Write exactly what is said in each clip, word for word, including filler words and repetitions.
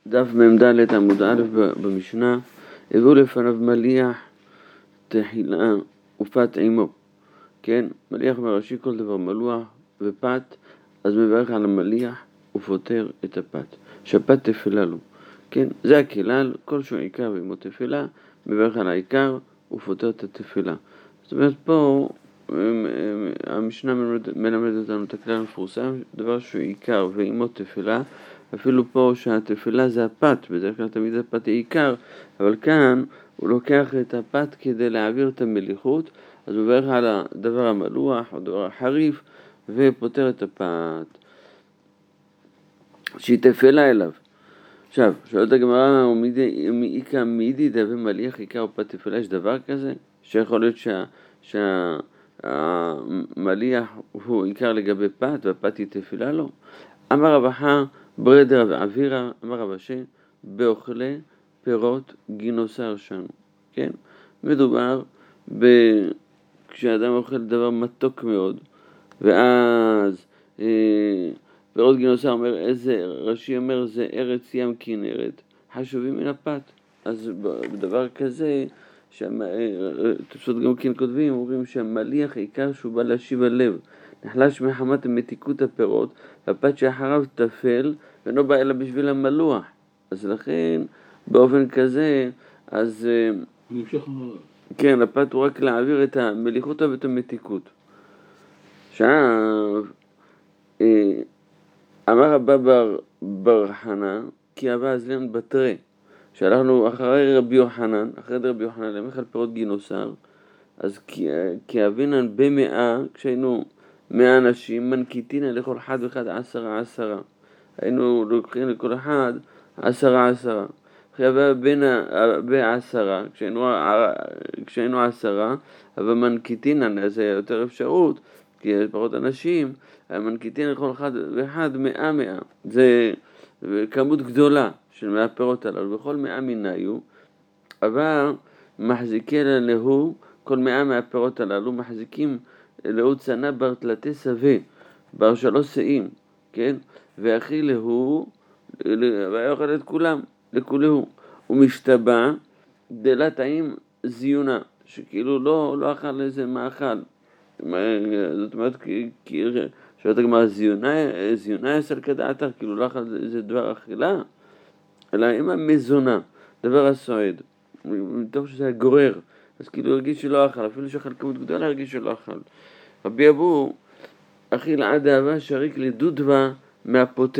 דף מ"ד עמוד א' במשנה, הביאו לפניו מליח, תחילה ופת עמו. כן, מליח מראשי כל דבר מלוח ופת, אז מברך על המליח ופותר את הפת, שהפת תפלה לו. כן, זה הכלל, כל שהוא עיקר ועמו תפלה, מברך על העיקר ופותר את התפלה. זאת אומרת, פה המשנה מלמד אותנו את הכלל המפורסם, דבר שהוא עיקר ועמו תפלה, אפילו פה שהתפלה זה הפת, בדרך כלל תמיד הפת היא עיקר, אבל כאן הוא לוקח את הפת כדי להעביר את המליחות, אז הוא מברך על הדבר המלוח או דבר החריף ופותר את הפת שהיא תפלה אליו. עכשיו, שואלת הגמרא, מאיקה מידי דבי מליח עיקר ופת תפלה, יש דבר כזה? שיכול להיות שה... שהמליח הוא עיקר לגבי פת והפת היא תפלה לו? אמר רב אחא ברדר ואווירה, אמר רב אשי, באוכלי פירות גינוסר שנו. כן? מדובר ב... כשאדם אוכל דבר מתוק מאוד, ואז אה, פירות גינוסר אומר, איזה, רש"י אומר, זה ארץ ים כנרת, חשובים מן הפת. אז בדבר כזה, תפסות גם כן כותבים, אומרים שהמליח עיקר שהוא בא להשיב הלב, נחלש מחמת מתיקות הפירות, והפת שאחריו תפל, ואינו בא אלא בשביל המלוח. אז לכן, באופן כזה, אז... כן, הפת הוא רק להעביר את המליחות ואת המתיקות. עכשיו, אמר רבא בר, בר חנא, כי אבא אזלן בתרי, שהלכנו אחרי רבי יוחנן, אחרי רבי יוחנן, למח על פירות גינוסר, אז כי, כי אבינן במאה, כשהיינו מאה אנשים, מנקיטין לכל אחד ואחד עשרה עשרה. היינו לוקחים לכל אחד עשרה עשרה. אחרי אבא בין בעשרה, כשהיינו, כשהיינו עשרה, אבל מנקיטין, אז היה יותר אפשרות, כי יש פחות אנשים, מנקיטין לכל אחד ואחד מאה מאה. זה כמות גדולה של מאה פירות הללו, בכל מאה מיניו, אבל מחזיקי ללהו, כל מאה מהפירות הללו מחזיקים להו צנה בר תלתי סווה, בר שלוש שאים, כן? ואחי להו, והיה אוכל את כולם, לכולהו, הוא משתבע דלת טעים זיונה, שכאילו לא, לא אכל איזה מאכל. זאת אומרת, כי שואלת הגמרא, זיונה, זיונה יסל כדעתך, כאילו לא אכל איזה דבר אכילה, אלא אם המזונה, דבר הסועד, מתוך שזה הגורר, אז כאילו הרגיש שלא אכל, אפילו שאכל כמות גדולה הרגיש שלא אכל. רבי אבו אכיל עד אהבה שריק לדודווה מהפוטה.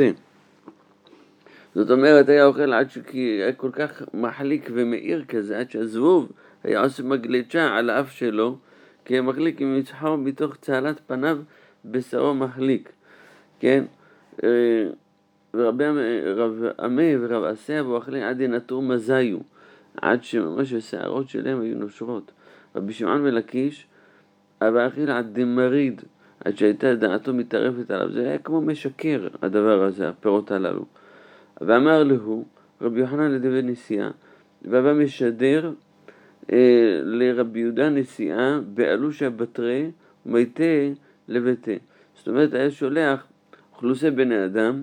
זאת אומרת, היה אוכל עד שהיה כל כך מחליק ומאיר כזה, עד שהזבוב היה עושה מגלצ'ה על האף שלו, כי המחליק עם מצחו מתוך צהלת פניו בשרו מחליק. כן? ורבי עמי ורב עשיה ואוכלים עד ינטרו מזיו, עד שממש השערות שלהם היו נושרות. רבי שמעון מלקיש, אבא אכיל עד דמריד, עד שהייתה דעתו מתערפת עליו. זה היה כמו משקר הדבר הזה, הפירות הללו. ואמר לו, רבי יוחנן לדבר נשיאה, ואבא משדר אה, לרבי יהודה נשיאה, באלושה בתרי ומיתה לביתה. זאת אומרת, היה שולח אוכלוסי בני אדם,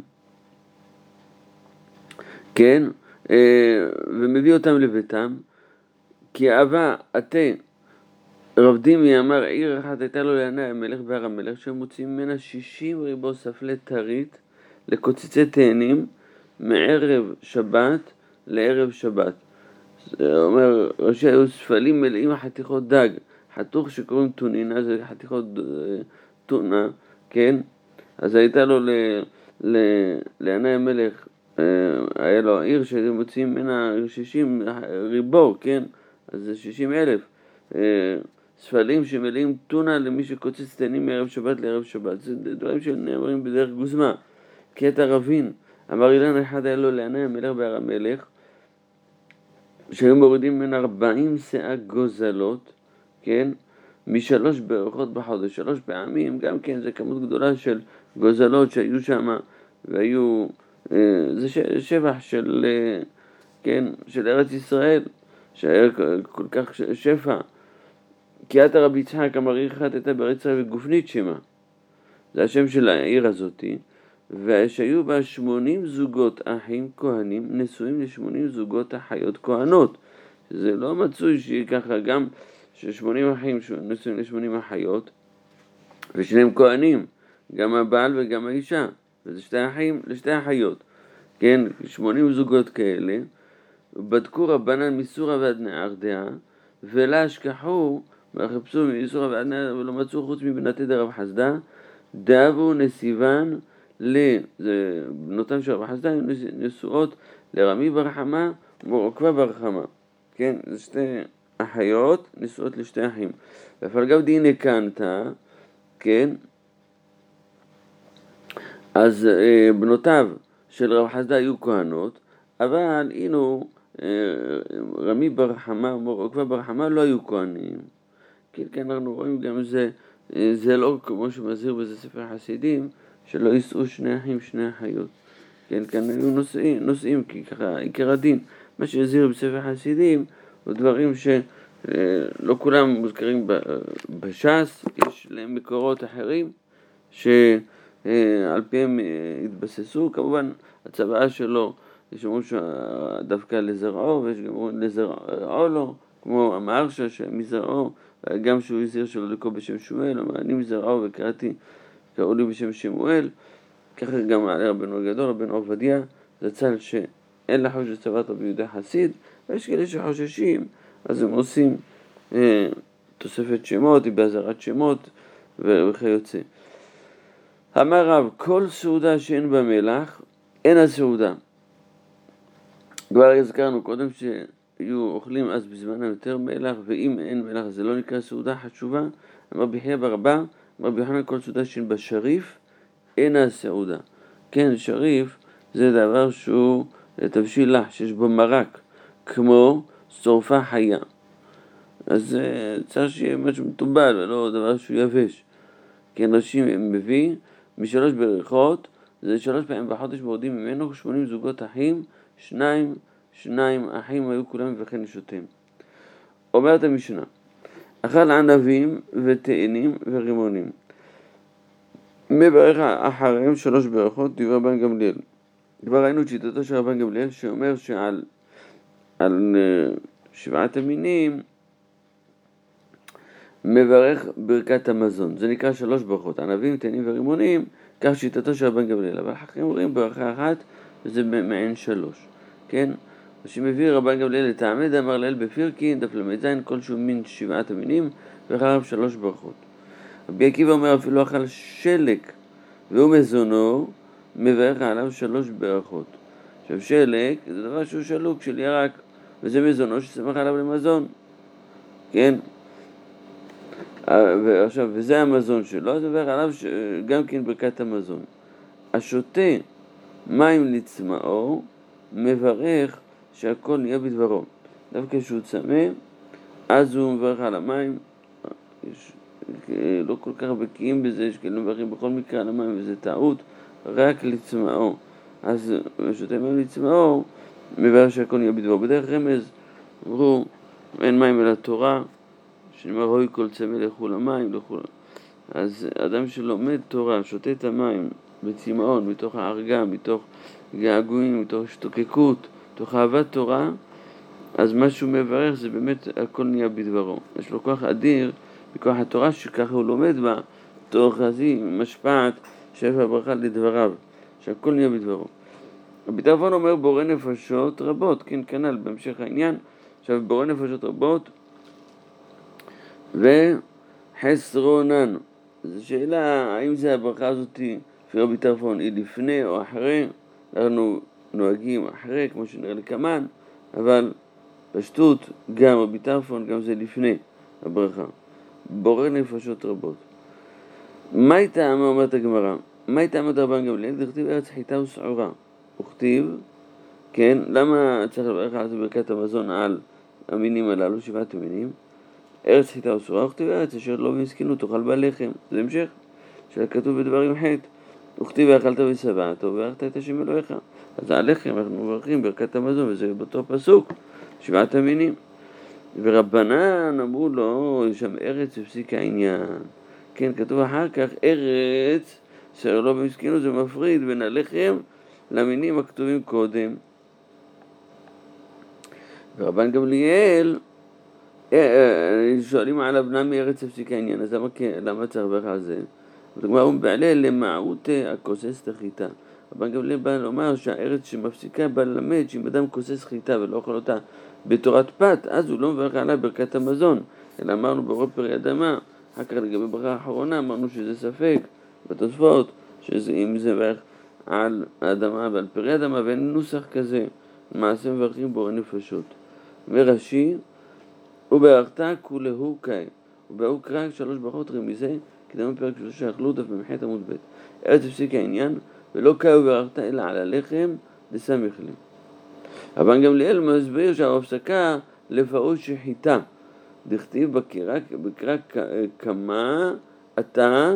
כן, אה, ומביא אותם לביתם, כי אבא, אתה, רב דימי אמר, עיר אחת הייתה לו לעיני המלך בהר המלך, שמוצאים ממנה שישים ריבו ספלי טרית לקוציצי תאנים, מערב שבת לערב שבת. זה אומר, ראשי היו ספלים מלאים חתיכות דג, חתוך שקוראים טונינה, זה חתיכות טונה, כן? אז הייתה לו ל, ל, לעיני המלך, היה לו עיר שמוצאים ממנה שישים ריבו, כן? אז זה שישים אלף. ספלים שמלאים טונה למי שקוצץ תאנים מערב שבת לערב שבת. זה דברים שנאמרים בדרך גוזמה. קטע רבין, אמר אילן אחד היה לו לעיני המלך בהר המלך, שהיו מורידים מן ארבעים שאה גוזלות, כן? משלוש ברכות בחודש, שלוש פעמים, גם כן זה כמות גדולה של גוזלות שהיו שם, והיו, זה שבח של, כן, של ארץ ישראל, שהיה כל כך שפע. כי אתה רבי יצחק אמר עיר אחת הייתה בארץ ישראל וגופנית שמה, זה השם של העיר הזאתי, ושהיו בה שמונים זוגות אחים כהנים נשואים לשמונים זוגות אחיות כהנות. זה לא מצוי שככה גם ששמונים אחים נשואים לשמונים אחיות ושניהם כהנים, גם הבעל וגם האישה, וזה שתי אחים לשתי אחיות, כן, שמונים זוגות כאלה. בדקו רבנן מסורה ועד נהרדעה ולא השכחו וחיפשו מסורה ועד נהרדעה ולא מצאו חוץ מבנתי דרב חסדא דאבו נסיבן לבנותם של רב חסדא נשואות לרמי בר חמא ועוקבא בר חמא, כן, זה שתי אחיות נשואות לשתי אחים. ופלגב דינא קנתא, כן, אז בנותיו של רב חסדא היו כהנות, אבל אינו רמי בר חמא ועוקבא בר חמא לא היו כהנים. כן, כן, אנחנו רואים גם זה, זה לא כמו שמזהיר בזה ספר חסידים, שלא יישאו שני אחים שני אחיות. כן, כאן היו נושאים, נושאים כי ככה עיקר הדין. מה שהזהיר בספר חסידים הוא דברים שלא כולם מוזכרים בש"ס, יש להם מקורות אחרים שעל פיהם התבססו. כמובן הצוואה שלו יש אומרים דווקא לזרעו ויש גם אומרים לזרעו לו, כמו המהרש"א שמזרעו, גם שהוא הזהיר שלא לקרוא בשם שמואל, אמר אני מזרעו וקראתי קראו לי בשם שמואל. ככה גם מעלה רבנו הגדול, רבנו עובדיה זצ"ל, שאין לחוש לצוות רבי יהודה חסיד, ויש כאלה שחוששים, אז הם עושים אה, תוספת שמות, בהזרת שמות וכיוצא. אמר רב, כל סעודה שאין בה מלח, אין הסעודה. כבר הזכרנו קודם שהיו אוכלים אז בזמנם יותר מלח, ואם אין מלח זה לא נקרא סעודה חשובה. אמר בחייא בר אבא, אמר רבי יוחנן, כל סעודה שאין בה שריף, אין הסעודה. כן, שריף זה דבר שהוא תבשיל לח, שיש בו מרק, כמו שורפה חיה. אז צריך שיהיה משהו מטובל, ולא דבר שהוא יבש. כן, רש"י מביא משלוש ברכות, זה שלוש פעמים בחודש מורדים ממנו, שמונים זוגות אחים, שניים, שניים אחים היו כולם וכן נשותיהם. אומרת המשנה, אכל ענבים ותאנים ורימונים. מברך אחריהם שלוש ברכות, דברי רבן גמליאל. כבר ראינו את שיטתו של רבן גמליאל שאומר שעל על שבעת המינים מברך ברכת המזון. זה נקרא שלוש ברכות, ענבים, תאנים ורימונים, כך שיטתו של רבן גמליאל. אבל אחרים אומרים ברכה אחת וזה מעין שלוש. כן? שמביא רבן גמליאל לטעמי דאמר לאל בפירקין, דף למ"ז, כלשהו מן שבעת המינים, ואחריו שלוש ברכות. רבי עקיבא אומר אפילו אכל שלק והוא מזונו, מברך עליו שלוש ברכות. עכשיו שלק זה דבר שהוא שלוק של ירק, וזה מזונו ששמח עליו למזון. כן? ועכשיו, וזה המזון שלו, אז מברך עליו גם כן ברכת המזון. השותה מים לצמאו, מברך שהכל נהיה בדברו. דווקא כשהוא צמא, אז הוא מברך על המים. יש, לא כל כך בקיאים בזה, יש כאלה מברכים בכל מקרה על המים, וזה טעות, רק לצמאו. אז שותה מים לצמאו, מברך שהכל נהיה בדברו. בדרך רמז, אמרו, אין מים אל התורה, שנאמר, רואי כל צמא לכו למים, לכו. אז אדם שלומד תורה, שותה את המים בצמאון, מתוך הערגה, מתוך געגועים, מתוך השתוקקות, מתוך אהבת תורה, אז מה שהוא מברך זה באמת הכל נהיה בדברו. יש לו כוח אדיר בכוח התורה שככה הוא לומד בה, תוך חזי משפעת שפע ברכה לדבריו, שהכל נהיה בדברו. רבי טרפון אומר בורא נפשות רבות, כן, כנ"ל בהמשך העניין. עכשיו בורא נפשות רבות וחסרונן. זו שאלה האם זה הברכה הזאת של רבי טרפון היא לפני או אחרי. אנחנו נוהגים אחרי כמו שנראה לקמן, אבל פשטות גם רבי טרפון גם זה לפני הברכה. בורא נפשות רבות. מה הייתה, מה אומרת הגמרא? מה הייתה אמרת רבן גמליאל? דכתיב ארץ חיטה ושעורה. וכתיב, כן, למה צריך לברך על ברכת המזון על המינים הללו, שבעת המינים? ארץ חיטה ושעורה, וכתיב ארץ אשר לא במסכנות תאכל בה לחם. זה המשך שכתוב בדברים ח'. וכתיב ואכלת ושבעת וברכת את השם אלוהיך. אז הלחם אנחנו מברכים ברכת המזון, וזה באותו פסוק, שבעת המינים. ורבנן אמרו לו, יש שם ארץ בפסיק העניין. כן, כתוב אחר כך ארץ, אשר לא במסכנות, זה מפריד בין הלחם למינים הכתובים קודם. ורבן גמליאל, שואלים על הבנה מארץ הפסיק העניין, אז למה, למה צריך לברך על זה? כלומר, הוא בעלה למעוט הכוסס את החיטה. רבן גמליאל בא לומר שהארץ שמפסיקה בא ללמד שאם אדם כוסס חיטה ולא אוכל אותה בתורת פת, אז הוא לא מברך עליה ברכת המזון. אלא אמרנו ברוב פרי אדמה, אחר כך לגבי ברכה האחרונה אמרנו שזה ספק בתוספות, שאם זה ברך על האדמה ועל פרי אדמה, ואין נוסח כזה, מעשה מברכים בורא נפשות. ורש"י, וברכת כולהו קאי, ובאו קרא שלוש ברכות רמיזה, קדם פרק שלושה אכלו דף במחית עמוד ב'. ארץ הפסיק העניין, ולא קאי וברכת אלא על הלחם דסמיך לי. רבן גמליאל מסביר שההפסקה לפעול שחיטה, דכתיב בקרא כמה אתה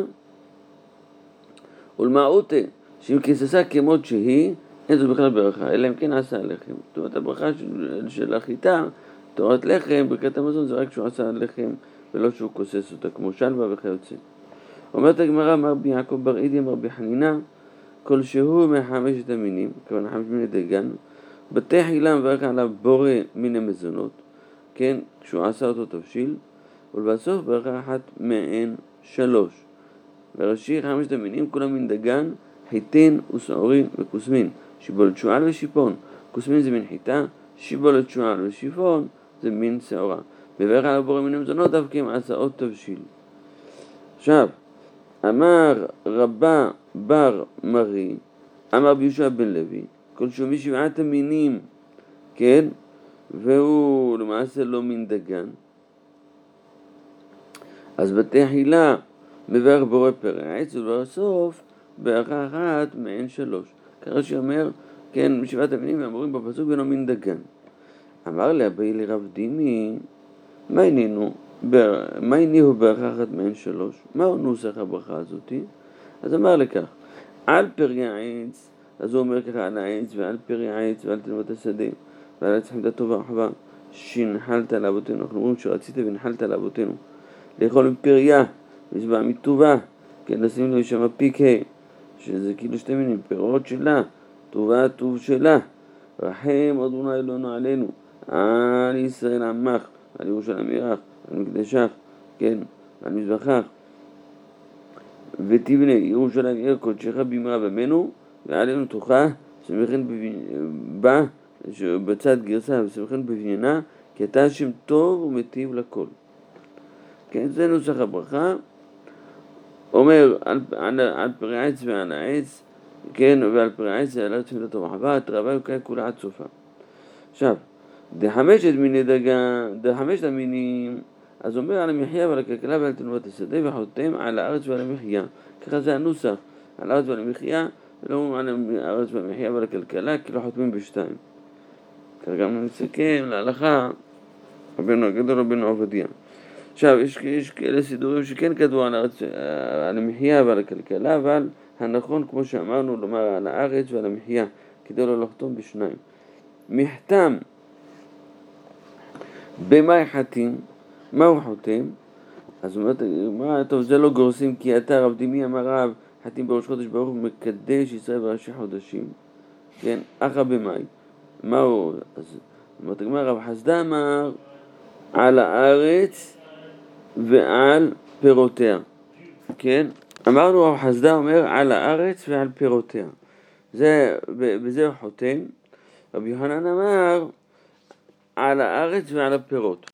ולמעוטה, שאם כיססה כמות שהיא, אין זאת בכלל ברכה, אלא אם כן עשה הלחם. זאת אומרת, הברכה של, של החיטה, תורת לחם, ברכת המזון, זה רק שהוא עשה הלחם, ולא שהוא כוסס אותה, כמו שלווה וכיוצא. אומרת הגמרא, אמר רבי יעקב בר אידי, אמר רבי חנינא, כל שהוא מחמשת המינים, כוונה חמש מיני דגן, בתי חילה מברך עליו בורא מיני מזונות, כן, כשהוא עשה אותו תבשיל, ולבסוף ברכה אחת מהן שלוש. ורש"י חמשת המינים, כולם מן דגן, חיטין ושעורין וכוסמין, שיבולת שועל ושיפון. כוסמין זה מין חיטה, שיבולת שועל ושיפון זה מין שעורה. מברך עליו בורא מיני מזונות, אף כי הם עשאות תבשיל. עכשיו, אמר רבא בר מרי, אמר רבי יהושע בן לוי, כל שהוא משבעת המינים, כן, והוא למעשה לא מין דגן, אז בתי חילה מברך בורא פרא העץ, ובסוף ברכה אחת מעין שלוש. ככה שאומר, כן, משבעת המינים ואמורים בפסוק ואינו מין דגן. אמר לאביי לרב דימי, מה ענינו? מה עניהו ברכה אחת מעין שלוש? מהו נוסח הברכה הזאתי? אז אמר לכך, על פרי העץ, אז הוא אומר ככה, על העץ ועל פרי העץ ועל תלמות השדה ועל עץ חמדה טובה וחווה שנחלת לאבותינו. אנחנו אומרים שרצית ונחלת לאבותינו לאכול עם פריה ושבע מטובה, כן, נשים לו שם פיק ה', שזה כאילו שתי מינים, פירות שלה, טובה טוב שלה, רחם אדוני אלוהינו עלינו, על ישראל עמך, על ירושלים ירח, על מקדשך, כן, על מזבחך, ותבנה ירושלים עיר קודשך במהרה בימינו, ועלינו תוכה, שמחן בה, בצד גרסה, ושמחן בבניינה, כי אתה השם טוב ומטיב לכל. כן, זה נוסח הברכה. אומר על, על, על פרי העץ ועל העץ, כן, ועל פרי העץ ועל ארץ חמדה טובה וחווה, התרבה יוקעה כולה עד סופה. עכשיו, דחמשת מיני דגן, דחמשת המינים, אז אומר על המחיה ועל הכלכלה ועל תלמות השדה, וחותם על הארץ ועל המחיה. ככה זה הנוסח, על הארץ ועל המחיה, ולא אומרים על הארץ ועל המחיה ועל הכלכלה, כי לא חותמים בשתיים. ככה גם נסכם להלכה, רבינו הגדול רבינו עובדיה. עכשיו, יש, יש כאלה סידורים שכן כתבו על, הארץ, על המחיה ועל הכלכלה, אבל הנכון, כמו שאמרנו, לומר על הארץ ועל המחיה, כדי לא לחתום בשניים. מחתם במאי חתים, מה הוא חותם? אז הוא אומר, טוב, זה לא גורסים, כי אתה רב דימי אמר רב, חתים בראש חודש ברוך מקדש ישראל בראשי חודשים, כן, אחא במאי. מה הוא? אז אומרת הגמרא, רב חסדא אמר על הארץ ועל פירותיה, כן? אמרנו רב חסדא אומר על הארץ ועל פירותיה, זה, בזה הוא חותם. רבי יוחנן אמר על הארץ ועל הפירות.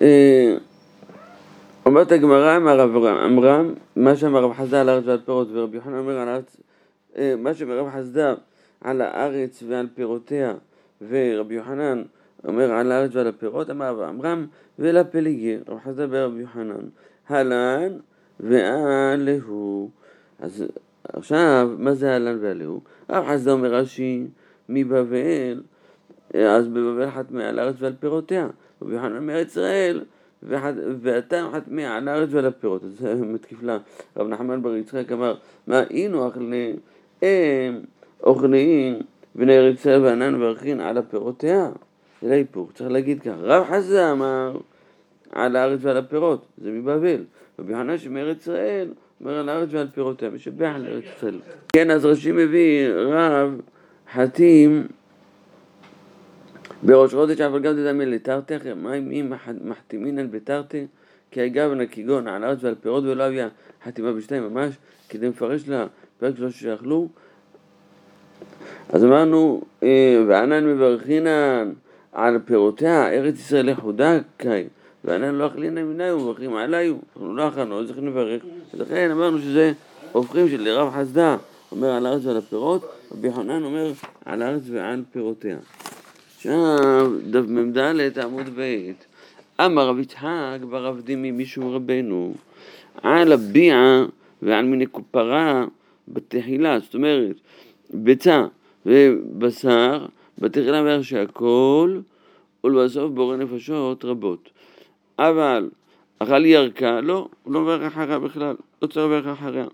אומרת הגמרא, אמר רב עמרם, מה שאמר רב חסדא על הארץ ועל פירות, ורבי יוחנן אומר על הארץ, מה שאמר רב חסדא על הארץ ועל פירותיה, ורבי יוחנן אומר על הארץ ועל הפירות, אמר רב עמרם ולפליגי, רב חסדא ברבי יוחנן, הלן ועלהו. אז עכשיו, מה זה הלן ועלהו? רב חסדא אומר רש"י מבבל, אז בבבל חתמי על הארץ ועל פירותיה, רבי יוחנן מארץ ישראל, ואתה חתמי על הארץ ועל הפירות. אז זה מתקיף לה. רב נחמן בר יצחק אמר, מה אינו אכלי הם אוכלים בני ארץ ישראל וענן וברכין על הפירותיה? זה לא היפוך, צריך להגיד כך. רב חסדא אמר על הארץ ועל הפירות, זה מבבל. רבי יוחנן שמארץ ישראל אומר על הארץ ועל פירותיה, משבח על ארץ ישראל. כן, אז רש"י מביא רב חתים בראש חודש, אבל גם תדמי לתרתך, מים אם מחתימינן בתרתי, כי אגב כגון על הארץ ועל פירות, ולא היה חתימה בשתיים ממש, כדי מפרש לה פרק שלוש שיאכלו. אז אמרנו, וענן מברכינן על פירותיה, ארץ ישראל לחודה קי, וענן לא אכלינן מיני ומברכים עליו, אנחנו לא אכלנו, אז צריכים לברך. ולכן אמרנו שזה הופכים של רב חסדה, אומר על הארץ ועל הפירות, רבי חנן אומר על הארץ ועל פירותיה. עכשיו, דף ממדלת עמוד בית, אמר רב יצחק ברב דימי משום רבנו, על הביעה ועל מיני כופרה בתחילה, זאת אומרת, ביצה ובשר, בתחילה בערך שהכל, ולבסוף בורא נפשות רבות. אבל אכל ירקה, לא, הוא לא מברך אחריה בכלל, לא צריך לברך אחריה.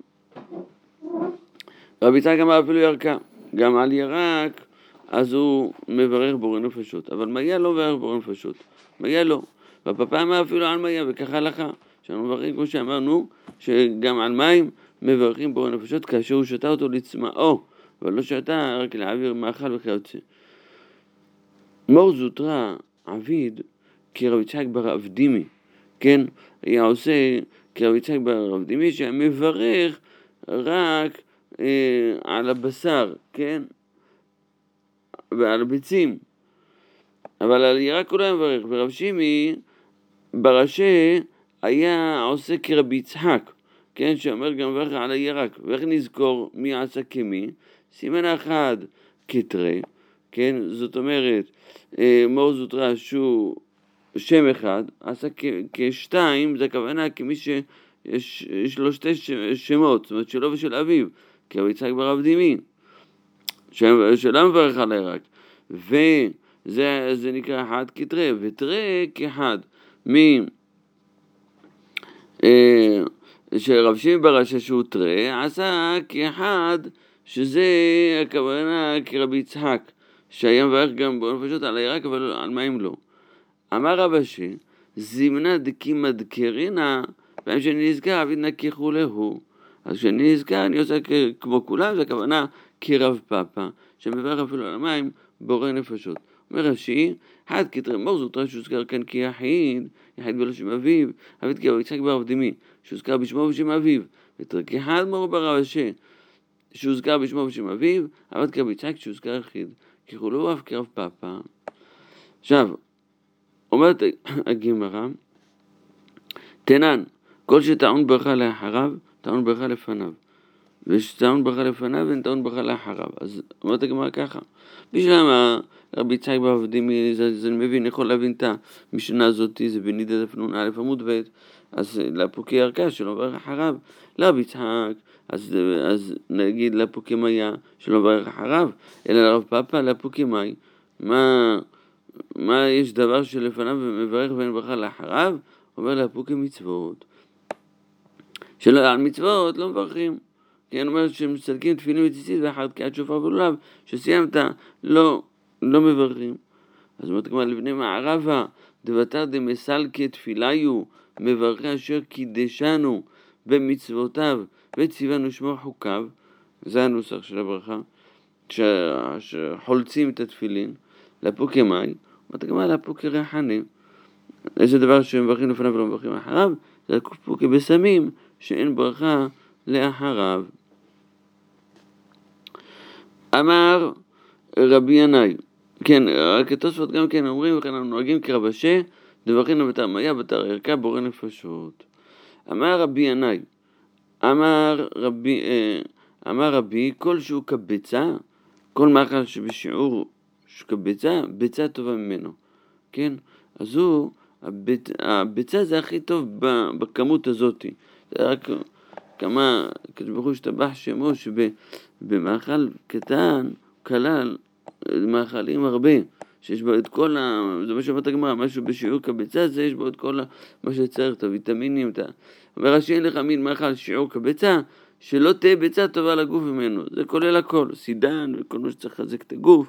רבי יצחק אמר אפילו ירקה, גם על ירק, אז הוא מברך בורא נפשות. אבל מיה לא מברך בורא נפשות, מיה לא. והפעם אמר אפילו על מיה, וככה הלכה. שאנחנו מברכים, כמו שאמרנו, שגם על מים מברכים בורא נפשות, כאשר הוא שתה אותו לצמאו, אבל לא שתה רק להעביר מאכל וכיוצא. מור זוטרא עביד כרב יצחק בר אבדימי, כן, היה עושה כרב יצחק בר אבדימי שמברך רק אה, על הבשר, כן, ועל הביצים, אבל על ירק הוא לא מברך. ורב שימי ברש"י היה עושה כרבי יצחק, כן, שאומר גם מברך על הירק. ואיך נזכור מי עשה כמי? סימן אחד כתרי, כן, זאת אומרת מור זוטרא שהוא שם אחד, עשה כשתיים, זה הכוונה כמי שיש לו שתי שמות, זאת אומרת שלו ושל אביו, כרבי יצחק בר אבדימי, שלא מברך על הירק. וזה זה נקרא אחד כתרי, ותרי כאחד. מי אה, שרב שימי ברש"י שהוא תרי עשה כאחד, שזה הכוונה כרבי יצחק, שהיה מברך גם בורא נפשות על הירק, אבל על מים לא. אמר רב אשי, זימנה דקי מדקרינה, פעם שאני נזכר, אביד נקיחו להו. אז כשאני נזכר, אני עושה כמו כולם, זה הכוונה כרב פאפה, שמברך אפילו על המים בורא נפשות. אומר רש"י, אחד כתרי מור זוטרא שהוזכר כאן כיחיד, יחיד בלא שם אביו, אביד כרב יצחק בר אבדימי, שהוזכר בשמו ושם אביו, ותרי כאחד מור בר אשי, שהוזכר בשמו ושם אביו, אביד כרב יצחק שהוזכר יחיד, ככולו אף כרב פאפה. עכשיו, אומרת הגמרא, תנן, כל שטעון ברכה לאחריו, טעון ברכה לפניו. ושטעון ברכה לפניו, אין טעון ברכה לאחריו. אז אומרת הגמרא ככה, בשלמה רבי יצחק בר אבדימי, זה, זה מבין, יכול להבין את המשנה הזאת, זה בנידה דף נון א' עמוד ב', אז לפוקי ירקה שלא מברך אחריו, לרבי יצחק, אז, אז נגיד לפוקי מיה שלא מברך אחריו, אלא לרב פאפה לפוקי מי, מה... מה יש דבר שלפניו ומברך ואין ברכה לאחריו? אומר לפוקי מצוות. שלא על מצוות לא מברכים. כן, אומר שמסלקים תפילין וציצית ואחר תקיעת שופר ולולב, שסיימת לא, לא מברכים. אז אומרת כמו לבני מערבה, דבתר דמסלקי תפיליו, מברכי אשר קידשנו במצוותיו וציוונו שמור חוקיו. זה הנוסח של הברכה, שחולצים את התפילין. לפוקי מי, אומרת הגמרא לפוקי ריחני. איזה דבר שמברכים לפניו ולא מברכים אחריו? זה לפוקי בסמים שאין ברכה לאחריו. אמר רבי ינאי, כן, רק התוספות גם כן אומרים, וכן אנחנו נוהגים כרב אשי, דברכינו בתר מיה בתר ערכה בורא נפשות. אמר רבי ינאי, אמר רבי, אמר רבי, כל שהוא כביצה, כל מאכל שבשיעור שכביצה, ביצה טובה ממנו, כן? אז הוא, הביצ... הביצה זה הכי טוב בכמות הזאת. זה רק כמה, כתבחו השתבח שמו שבמאכל קטן, כלל, מאכלים הרבה, שיש בו את כל ה... זה מה שאומרת הגמרא, משהו בשיעור כביצה, זה יש בו את כל ה... מה שצריך, את הוויטמינים, את ה... אומר רש"י, אין לך מין מאכל שיעור כביצה, שלא תהיה ביצה טובה לגוף ממנו. זה כולל הכל, סידן וכל מה שצריך לחזק את הגוף.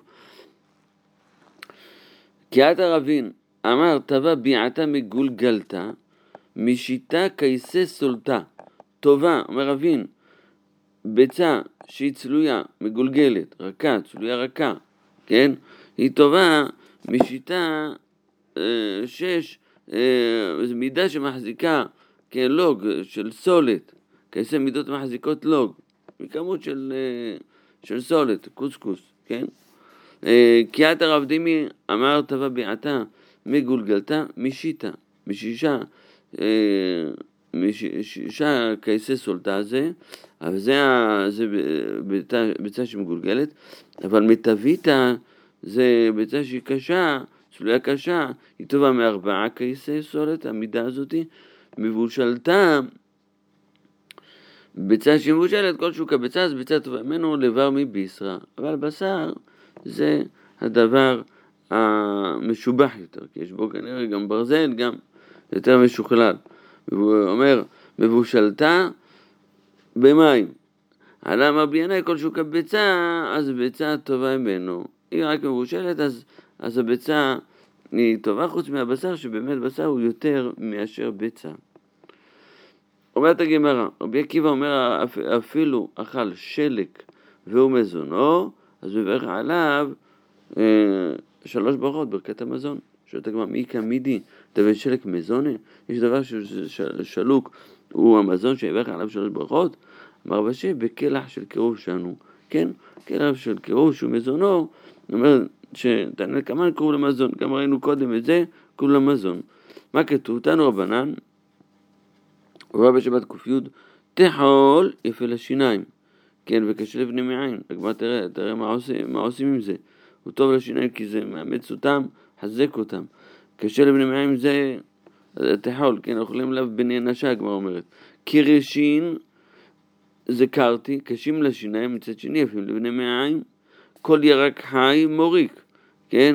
קיאת הרבין, אמר, טבע ביעתה מגולגלתה, משיטה קייסה סולתה. טובה, אומר אבין, ביצה שהיא צלויה, מגולגלת, רכה, צלויה רכה, כן? היא טובה משיטה אה, שש, אה, זו מידה שמחזיקה כלוג של סולת, כעשר מידות מחזיקות לוג, מכמות של, אה, של סולת, קוסקוס, כן? אה, כי את הרב דימי אמר טובה ביעתה מגולגלתה משיטה, משישה, אה, משישה כעשר סולתה זה, אבל זה, זה ביצה, ביצה שמגולגלת, אבל מטביתה זה ביצה שהיא קשה, צלויה קשה, היא טובה מארבעה כעשר סולת, המידה הזאת מבושלתה, ביצה שהיא מבושלת, כלשהו כביצה, אז ביצה טובה ממנו לבר מביסרה, אבל בשר זה הדבר המשובח יותר, כי יש בו כנראה גם ברזל, גם יותר משוכלל. הוא אומר, מבושלתה במים. עלה מרביענאי כלשהו כביצה, אז ביצה טובה ממנו. היא רק מבושלת, אז, אז הביצה היא טובה חוץ מהבשר, שבאמת בשר הוא יותר מאשר ביצה. אומרת הגמרא, רבי עקיבא אומר, אפילו אכל שלק והוא מזונו, אז מברך עליו אה, שלוש ברכות, ברכת המזון. שואלת הגמרא, מי כמידי דבי שלק מזונה? יש דבר ששלוק הוא המזון שיברך עליו שלוש ברכות? אמר בשי, בכלח של קירוב שלנו, כן? כלח של קירוב שהוא מזונו, הוא אומר שתענה כמה קרוב למזון, גם ראינו קודם את זה, קרוב למזון. מה כתוב? תנו רבנן, הוא ראה בשבת קופיות, תחול יפה לשיניים, כן, וקשה לבני מעיים. הגמרא תראה, תראה מה עושים, מה עושים עם זה. הוא טוב לשיניים כי זה מאמץ אותם, חזק אותם. קשה לבני מעיים זה תחול, כן, אוכלים לב בני אנשה, הגמרא אומרת. קירשין זה קרתי, קשים לשיניים, מצד שני יפים לבני מעיים. כל ירק חי מוריק, כן?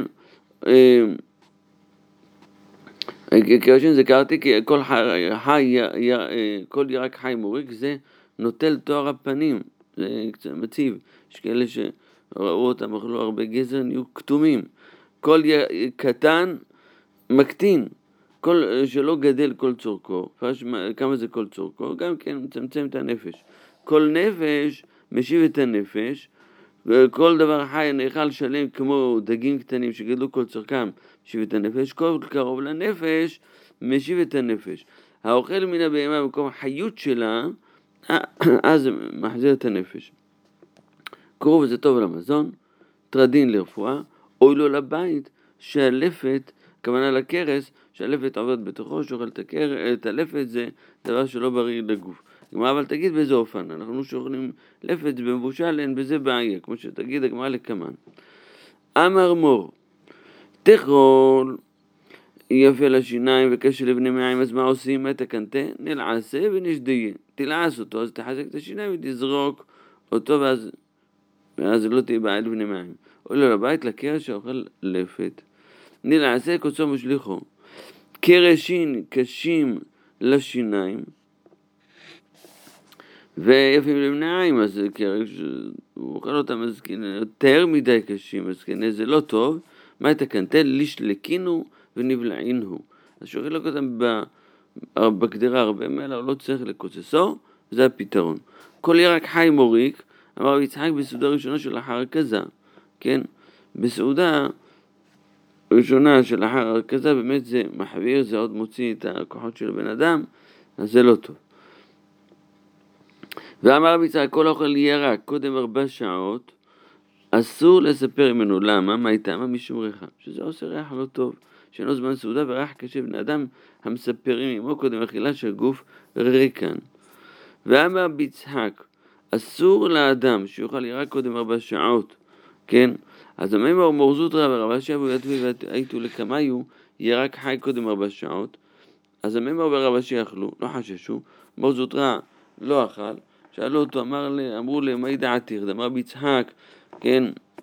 קירשין זה קרתי, כי כל, חי, כל ירק חי מוריק זה נוטל תואר הפנים, זה קצת מציב. יש כאלה שראו אותם, אכלו הרבה גזר, נהיו כתומים. כל קטן מקטין, כל שלא גדל כל צורכו, כמה זה כל צורכו? גם כן מצמצם את הנפש. כל נפש משיב את הנפש, וכל דבר חי נאכל שלם כמו דגים קטנים שגדלו כל צורכם, משיב את הנפש. כל קרוב לנפש משיב את הנפש. האוכל מן הבהמה במקום החיות שלה, אז מחזיר את הנפש. קרוב זה טוב למזון, טרדין לרפואה, אוי לו לבית שהלפת, כוונה לקרס, שהלפת עובד בתוכו, שאוכל את הלפת, זה דבר שלא בריא לגוף. גמרא, אבל תגיד באיזה אופן, אנחנו שאוכלים לפת במבושל, אין בזה בעיה, כמו שתגיד הגמרא לקמן. אמר מור, תאכול יפה לשיניים וקשה לבני מעיים, אז מה עושים? את הקנטה? נלעשה ונשדיה. תלעס אותו, אז תחזק את השיניים ותזרוק אותו, ואז, ואז לא תהיה בעיה לבני מעיים. אוי לו לבית לקרש שאוכל לפת. נלעשה קוצו משליחו. קרשין קשים לשיניים, ויפים לבני עיים, אז קרש, הוא אוכל אותם, אז יותר מדי קשים, אז כנראה זה לא טוב. מה את הקנטה? לשלקינו ונבלעינו. אז שאוכל אותם בקדרה הרבה מעלה, הוא לא צריך לקוצסו, זה הפתרון. כל ירק חי מוריק, אמר רבי יצחק בסעודה ראשונה של אחר כזה, כן? בסעודה ראשונה של אחר כזה, באמת זה מחביר, זה עוד מוציא את הכוחות של הבן אדם, אז זה לא טוב. ואמר רבי יצחק, כל אוכל ירק קודם ארבע שעות, אסור לספר ממנו. למה? מה איתה? מה משום ריחה? שזה עושה ריח לא טוב, שאינו זמן סעודה וריח קשה בני אדם המספרים עמו קודם אכילה של גוף ריקן. ואמר רבי יצחק, אסור לאדם שיוכל ירק קודם ארבע שעות, כן? אז המימר מורזות רב ורבא שבו יתבי והייתו לקמיו ירק חי קודם ארבע שעות. אז המימר ורבא שיאכלו, לא חששו, מורזות רב לא אכל. שאלו אותו, אמר לי, אמרו לי, מה ידעתיך? אמר רבי יצחק, כן?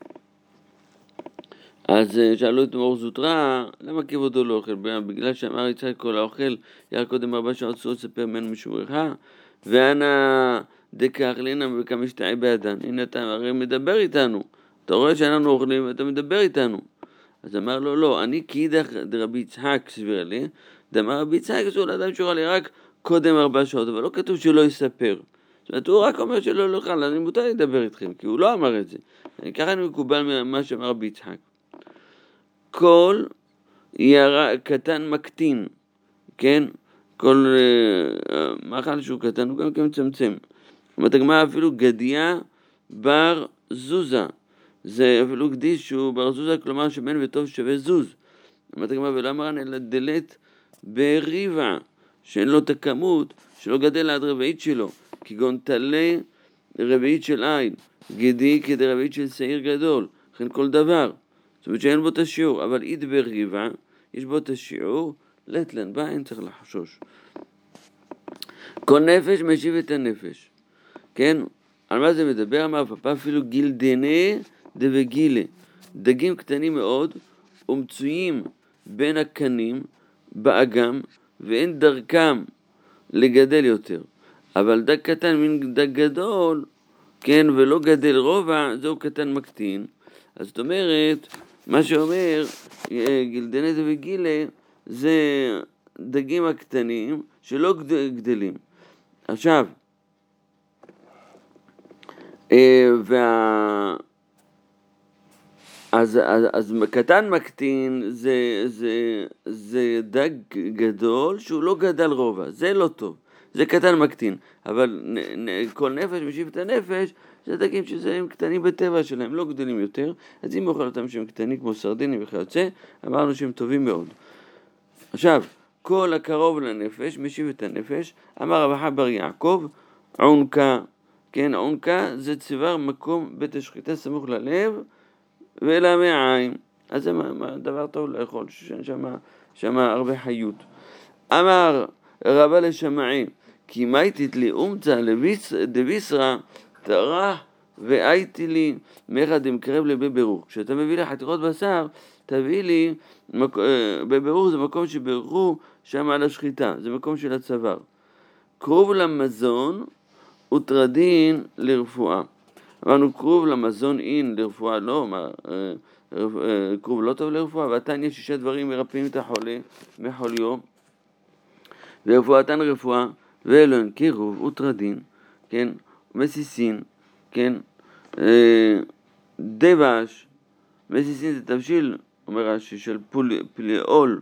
אז שאלו את מור זוטרה, למה כבודו לא אוכל? בגלל שאמר יצחק כל האוכל, ירק קודם ארבע שעות סוד ספר ממנו משומרך, ואנה דקח לינה וכמה שתעי בידן. הנה אתה הרי מדבר איתנו, אתה רואה שאנחנו אוכלים ואתה מדבר איתנו. אז אמר לו, לא, אני כאידך דרבי יצחק סביר לי, דאמר רבי יצחק, אסור לאדם שאוכל ירק קודם ארבע שעות, אבל לא כתוב שלא יספר. זאת אומרת, הוא רק אומר שלא לא יוכל, אני מותר לדבר איתכם, כי הוא לא אמר את זה. ככה אני מקובל ממה שאמר רבי יצחק. כל ירה, קטן מקטין, כן? כל uh, מאכל שהוא קטן, הוא גם כן מצמצם. אומרת הגמרא אפילו גדיה בר זוזה. זה אפילו קדיש שהוא בר זוזה, כלומר שמן וטוב שווה זוז. אומרת הגמרא ולמה רן אלא דלת בריבה, שאין לו את הכמות, שלא גדל עד רביעית שלו, כגון תלה רביעית של עין, גדי כדי רביעית של שעיר גדול, לכן כל דבר. זאת אומרת שאין בו את השיעור, אבל אית בריבה, יש בו את השיעור, לטלן בה, אין צריך לחשוש. כל נפש משיב את הנפש. כן? על מה זה מדבר? אמר פפא אפילו גילדנה דבגילה. דגים קטנים מאוד ומצויים בין הקנים באגם ואין דרכם לגדל יותר. אבל דג קטן מן דג גדול, כן, ולא גדל רובע, זהו קטן מקטין. אז זאת אומרת, מה שאומר גילדנה דבגילה זה דגים הקטנים שלא גדלים. עכשיו, וה... אז, אז, אז קטן מקטין זה, זה, זה דג גדול שהוא לא גדל רובע, זה לא טוב, זה קטן מקטין, אבל נ, נ, כל נפש משיב את הנפש, זה דגים שהם קטנים בטבע שלהם, לא גדלים יותר, אז אם אוכל אותם שהם קטנים כמו סרדינים וכיוצא, אמרנו שהם טובים מאוד. עכשיו, כל הקרוב לנפש משיב את הנפש, אמר רב אחא בר יעקב, עונקה, כן, עונקה זה צוואר מקום בית השחיטה סמוך ללב ולמעיים, אז זה דבר טוב לאכול, שם, שם הרבה חיות. אמר רבא לשמעי, כי מייתית לי אומצה דביסרא תרח והייתי לי מאחד דמקרב לבברוך. כשאתה מביא לי חתיכות בשר, תביא לי, בברוך זה מקום שברחו שם על השחיטה, זה מקום של הצוואר. קרוב למזון וטרדין לרפואה. אמרנו קרוב למזון אין לרפואה, לא, מה, קרוב לא טוב לרפואה, ועתן יש שישה דברים מרפאים את החולה מחוליו, ורפואתן רפואה, ואלוהן קירוב וטרדין, כן, מסיסין, כן, דבש, מסיסין זה תבשיל, אומר רש"י, של פלאול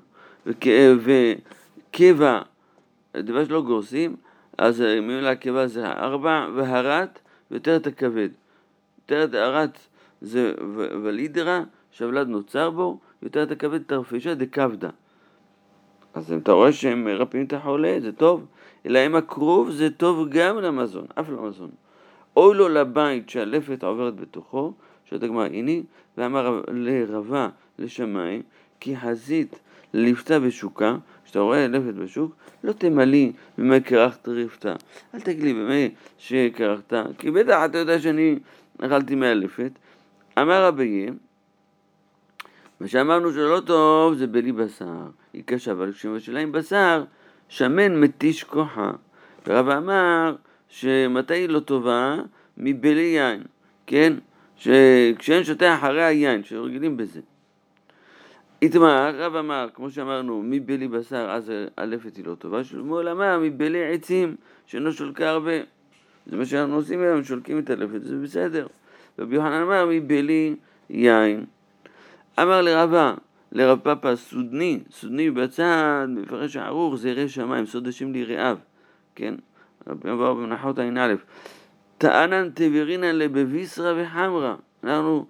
וקבע, דבש לא גורסים, אז מילה קיבה זה ארבע, והרת ותרת הכבד. תרת הרת זה ולידרה, שהוולד נוצר בו, ותרת הכבד תרפישה דקבדה. אז אם אתה רואה שהם מרפאים את החולה, זה טוב, אלא אם הקרוב זה טוב גם למזון, אף למזון. אוי לו לבית שהלפת עוברת בתוכו, שאת הגמרא הנה, ואמר לרבה לשמיים, כי חזית לפתה בשוקה, כשאתה רואה לפת בשוק, לא תמלי במה קרחת רפתה. אל תגיד לי במה שקרחת, כי בטח אתה יודע שאני אכלתי מהלפת. אמר רביי, מה שאמרנו שלא טוב זה בלי בשר, היא קשה, אבל כשמשלה עם בשר, שמן מתיש כוחה. ורבא אמר שמתי היא לא טובה? מבלי יין, כן? שכשאין שותה אחרי היין, שרגילים בזה. איתמר, רב אמר, כמו שאמרנו, מבלי בשר, אז הלפת היא לא טובה. שלמואל אמר, מבלי עצים, שאינו שולקה הרבה. זה מה שאנחנו עושים היום, שולקים את הלפת, זה בסדר. רבי יוחנן אמר, מבלי יין. אמר לרבה, לרב פאפא, סודני, סודני בצד, מפרש הערוך, זה ירא שמיים, סוד השם ליראיו. כן? רבי אמר במנחות עין א', טענן תבירינן לבביסרא וחמרא. אנחנו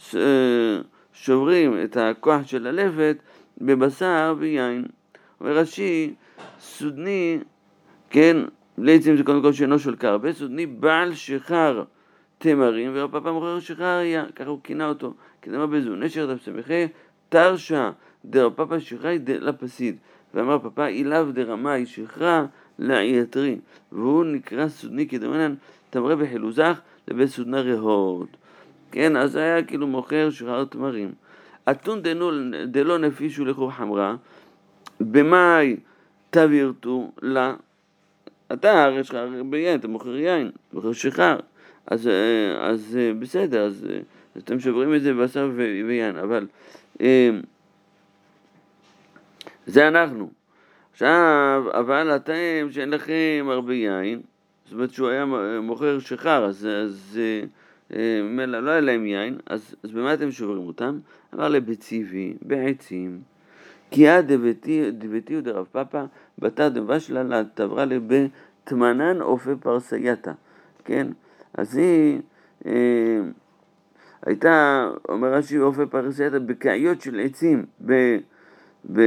שוברים את הכוח של הלפת בבשר ויין. ורש"י, סודני, כן, לעצם זה קודם כל שאינו שולקה הרבה, סודני בעל שחר תמרים, ורב פאפא מוכר שחריה, ככה הוא כינה אותו, כדמה בזו, נשר דף סמכי, תרשה דרב פאפא שחרי לפסיד, ואמר פאפא אילב דרמאי שחרה לעייתרי, והוא נקרא סודני כדמנן תמרה בחילוזך לבית סודנה רהות. כן, אז היה כאילו מוכר שחר תמרים. אתון דלא נפישו לחור חמרה, במאי תבירתו לה, אתה הרי שלך ביין, אתה מוכר יין, מוכר שחר, אז, אז בסדר, אז, אז אתם שוברים את זה בבשר ויין, אבל זה אנחנו. עכשיו, אבל אתם שאין לכם הרבה יין, זאת אומרת שהוא היה מוכר שחר, אז, אז מלא, לא היה להם יין, אז, אז במה אתם שוברים אותם? אמר לבציבי, בעצים, כי עד דבטי ודרב פאפה, בתא דבשלה לה תברה לבתמנן אופה פרסייתה, כן? אז היא אה, הייתה, אומר רש"י, אופה פרסייתה בקעיות של עצים, ב... ב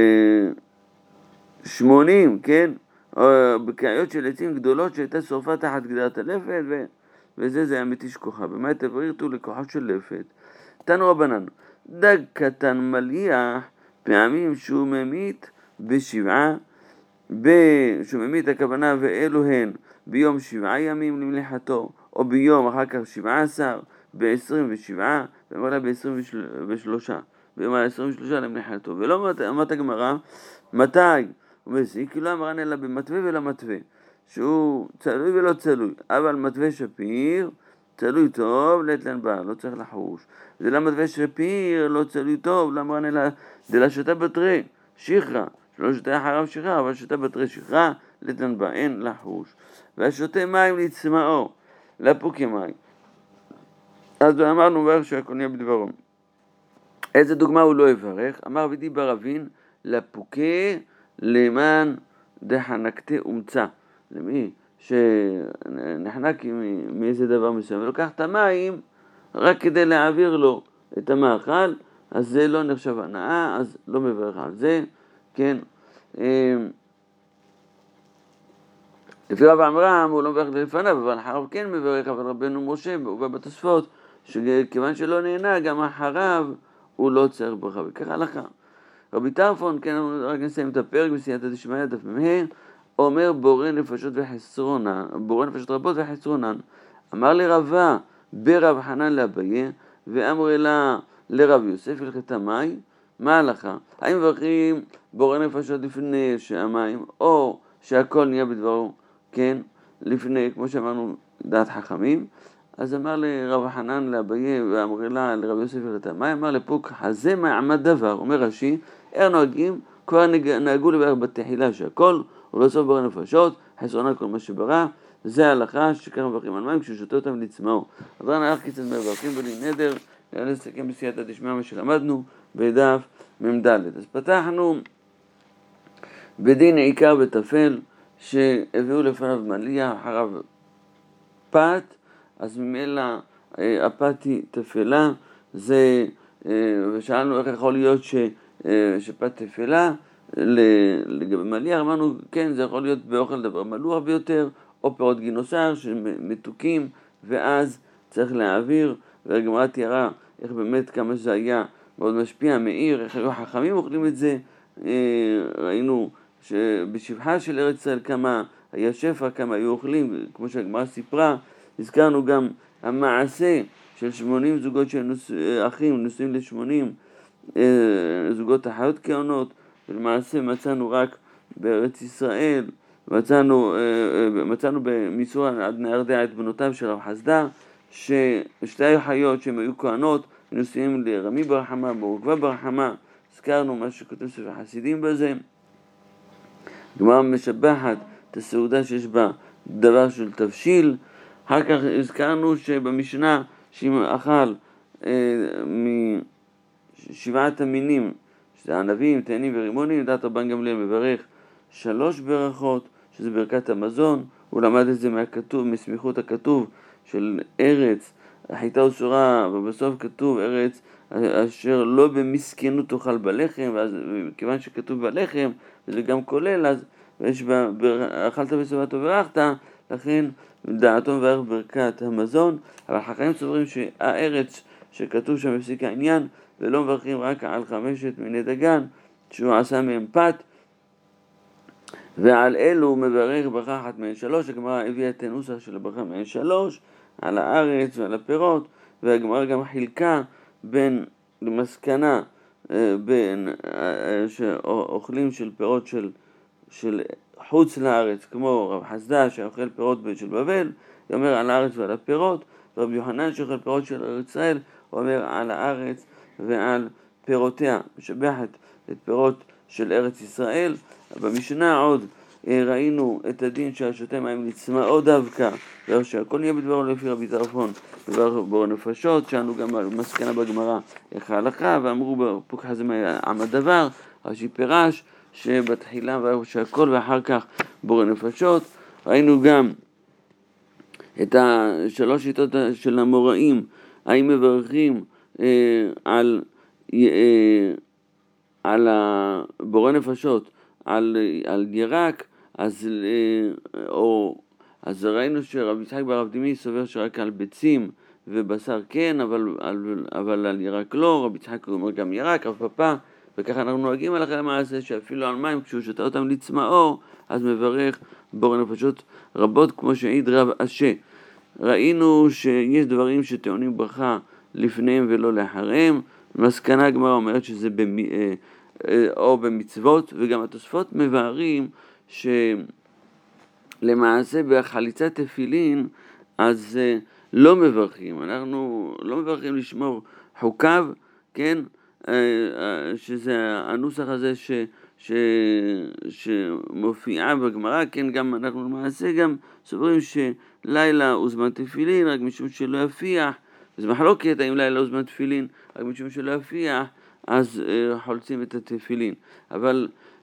שמונים, כן? או בקעיות של עצים גדולות שהייתה שורפה תחת גדרת הלפת, ו... וזה זה היה מתיש כוחה. במה תברירתו לכוחות של לפת? תנו רבנן, דג קטן מליח, פעמים שהוא ממית בשבעה, ב... שהוא ממית הכוונה ואלו הן ביום שבעה ימים למליחתו, או ביום אחר כך שבעה עשר, ב-עשרים ושבעה, ואמרה ב-עשרים ושלושה, ביום ה-עשרים ושלושה למליחתו. ולא אמרת הגמרא, מתי? הוא מזיק, כי לא אמרן אלא במתווה ולא מתווה, שהוא צלוי ולא צלוי, אבל מתווה שפיר, צלוי טוב, לית לן בא, לא צריך לחוש. זה לא מתווה שפיר, לא צלוי טוב, לא אמרן אלא דלה שותה בתרי, שכרה, שלא שותה אחריו שכרה, אבל שותה בתרי שכרה, לית לן בא, אין לחוש. והשותה מים לצמאו, לפוקי מים. אז אמרנו בערך שהכל נהיה בדברו. איזה דוגמה הוא לא יברך? אמר וידי ברבין, לפוקי למען דחנקתי אומצה. למי שנחנק מאיזה דבר מסוים, ולוקח את המים רק כדי להעביר לו את המאכל, אז זה לא נחשב הנאה, אז לא מברך על זה, כן. לפי רב עמרם הוא לא מברך לפניו, אבל אחריו כן מברך, אבל רבנו משה הוא בא בתוספות, שכיוון שלא נהנה, גם אחריו הוא לא צריך ברכה, וככה הלכה. רבי טרפון, כן, רק נסיים את הפרק בסייעתא דשמיא דף מ"ה, אומר בורא נפשות וחסרונן, בורא נפשות רבות וחסרונן. אמר לרבה ברב חנן לאביי, ואמר לה לרב יוסף הלכת המים, מה ההלכה? האם מברכים בורא נפשות לפני שהמים, או שהכל נהיה בדברו, כן, לפני, כמו שאמרנו, דעת חכמים? אז אמר לרב חנן לאביי, ואמר לה לרב יוסף הלכת המים, אמר לפוק, הזה מעמד דבר, אומר רש"י, איך נוהגים? כבר נהגו לברך בתחילה שהכל, ובסוף בורא נפשות, חסרונה כל מה שברא, זה ההלכה שכך מברכים על מים כששותה אותם לצמאו. אז רן הלך כיצד מברכים בלי נדר, נראה לסכם בסייעתא דשמיא מה שלמדנו בדף מ"ד. אז פתחנו בדין עיקר וטפל, שהביאו לפניו מליח, אחריו פת, אז ממילא הפת היא תפלה, זה, ושאלנו איך יכול להיות ש, שפת תפלה, לגבי מליח אמרנו, כן, זה יכול להיות באוכל דבר מלוח ביותר, או פירות גינוסר שמתוקים, ואז צריך להעביר, והגמרא תיארה איך באמת כמה שזה היה מאוד משפיע, מאיר, איך היו חכמים אוכלים את זה, ראינו שבשבחה של ארץ ישראל כמה היה שפע, כמה היו אוכלים, כמו שהגמרא סיפרה, הזכרנו גם המעשה של שמונים זוגות של נוס... אחים, נוסעים לשמונים זוגות אחיות כהונות, ולמעשה מצאנו רק בארץ ישראל, מצאנו, מצאנו במיסור עד נהרדע את בנותיו של רב חסדא, ששתי האחיות שהן היו כהנות, נוסעים לרמי ברחמה, ברוכבה ברחמה, הזכרנו מה שכותב ספר חסידים בזה. גמרא משבחת את הסעודה שיש בה דבר של תבשיל. אחר כך הזכרנו שבמשנה שאם אכל אה, משבעת המינים, שזה ענבים, תאנים ורימונים, דעת רבן גמליאל מברך שלוש ברכות, שזה ברכת המזון. הוא למד את זה מהכתוב, מסמיכות הכתוב של ארץ, החיטה וסורה, ובסוף כתוב ארץ אשר לא במסכנות תאכל בלחם, ואז כיוון שכתוב בלחם, וזה גם כולל, אז יש בה, אכלת ושבעת וברכת, לכן דעתו מברך ברכת המזון. אבל חכמים סוברים שהארץ שכתוב שם בפסיק העניין, ולא מברכים רק על חמשת מיני דגן, שהוא עשה מהם פת, ועל אלו מברך ברכה אחת מהן שלוש. הגמרא הביאה את הנוסח של הברכה מהן שלוש, על הארץ ועל הפירות, והגמרא גם חילקה בין למסקנה, בין שאוכלים של פירות של, של חוץ לארץ, כמו רב חסדא שאוכל פירות של בבל, הוא אומר על הארץ ועל הפירות, ורב יוחנן שאוכל פירות של ארץ ישראל, הוא אומר על הארץ ועל פירותיה. משבחת את פירות של ארץ ישראל. במשנה עוד ראינו את הדין שהשותה מים נצמאו דווקא, שהכל נהיה בדברו לפי רבי טרפון, דבר בור נפשות, שאנו גם מסקנה בגמרא איך ההלכה, ואמרו בפוקח הזה עם הדבר, רש"י פירש שבתחילה שהכל ואחר כך בור נפשות. ראינו גם את השלוש שיטות של המוראים, האם מברכים אה, על, אה, על בור נפשות, על, על ירק, אז, אה, או, אז ראינו שרבי יצחק בר אבדימי סובר שרק על ביצים ובשר כן, אבל, אבל, אבל על ירק לא. רבי יצחק אומר גם ירק, אף פפה, וככה אנחנו נוהגים הלכה למעשה שאפילו על מים כשהוא שותה אותם לצמאו, אז מברך בור נפשות רבות, כמו שהעיד רב אשה. ראינו שיש דברים שטעונים ברכה לפניהם ולא לאחריהם. מסקנה הגמרא אומרת שזה במ... או במצוות, וגם התוספות מבארים שלמעשה בחליצת תפילין אז לא מברכים, אנחנו לא מברכים לשמור חוקיו, כן, שזה הנוסח הזה ש... ש... שמופיעה בגמרא, כן, גם אנחנו למעשה גם סוברים שלילה הוא זמן תפילין רק משום שלא יפיח, זה מחלוקת האם לילה הוא זמן תפילין רק משום שלא יפיח, אז חולצים את התפילין. אבל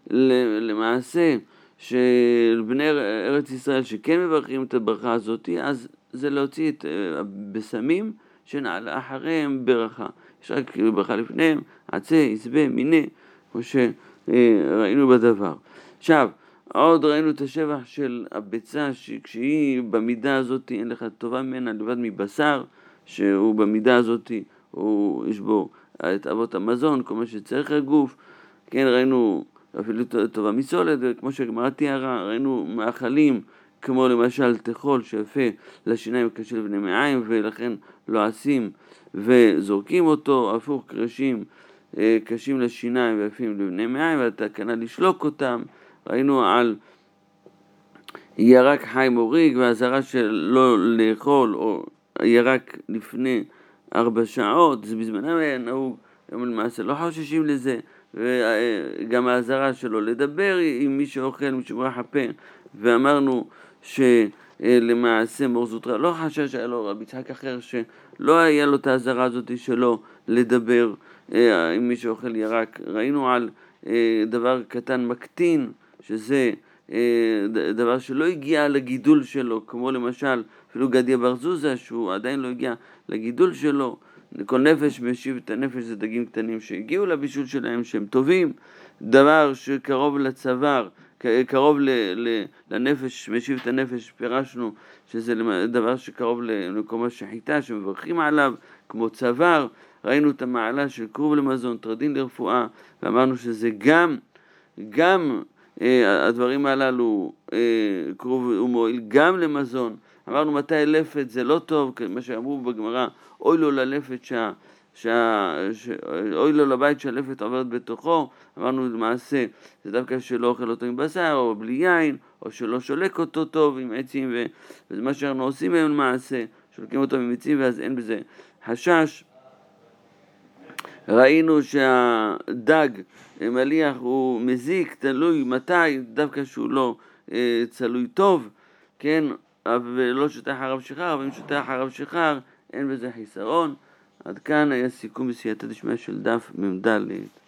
למעשה של בני ארץ ישראל שכן מברכים את הברכה הזאת, אז זה להוציא את הבשמים שנעלה אחריהם ברכה. יש רק ברכה לפניהם, עצה, עשבה, מיני, כמו שראינו בדבר. עכשיו, עוד ראינו את השבח של הביצה, שכשהיא במידה הזאת אין לך טובה ממנה לבד מבשר, שהוא במידה הזאת, הוא, יש בו את אבות המזון, כל מה שצריך הגוף. כן, ראינו אפילו טובה מסולת, וכמו שהגמרא תיארה, ראינו מאכלים כמו למשל תחול שיפה לשיניים קשה לבני מעיים, ולכן לועסים וזורקים אותו, הפוך קרשים קשים לשיניים ויפים לבני מעיים, והתקנה לשלוק אותם. ראינו על ירק חי מוריג והזרה של לא לאכול או ירק לפני ארבע שעות, זה בזמנם היה נהוג, הם למעשה לא חוששים לזה, וגם ההזרה שלו לדבר עם מי שאוכל משמרח הפה, ואמרנו שלמעשה מור זוטרא לא חשש, היה לו רבי יצחק אחר שלא היה לו את ההזרה הזאת שלו לדבר עם מי שאוכל ירק. ראינו על דבר קטן מקטין, שזה דבר שלא הגיע לגידול שלו, כמו למשל אפילו גדיה בר זוזה שהוא עדיין לא הגיע לגידול שלו. כל נפש משיב את הנפש, זה דגים קטנים שהגיעו לבישול שלהם שהם טובים. דבר שקרוב לצוואר, קרוב ל, ל, לנפש, משיב את הנפש, פירשנו שזה דבר שקרוב למקום השחיטה שמברכים עליו, כמו צוואר. ראינו את המעלה של קרוב למזון, טרדין לרפואה, ואמרנו שזה גם, גם אה, הדברים הללו, אה, קרוב ומועיל גם למזון. אמרנו מתי לפת זה לא טוב, מה שאמרו בגמרא, אוי לו ללפת שה, שה, ש, אוי לו לבית שהלפת עוברת בתוכו. אמרנו למעשה זה דווקא שלא אוכל אותו עם בשר או בלי יין, או שלא שולק אותו טוב עם עצים, ו, וזה מה שאנחנו עושים היום למעשה, שולקים אותו עם עצים, ואז אין בזה חשש. ראינו שהדג מליח הוא מזיק, תלוי מתי, דווקא שהוא לא אה, צלוי טוב, כן, ולא שותה אחריו שחר, אבל אם שותה אחריו שחר אין בזה חיסרון. עד כאן היה סיכום בסייעתא דשמיא של דף מ"ד.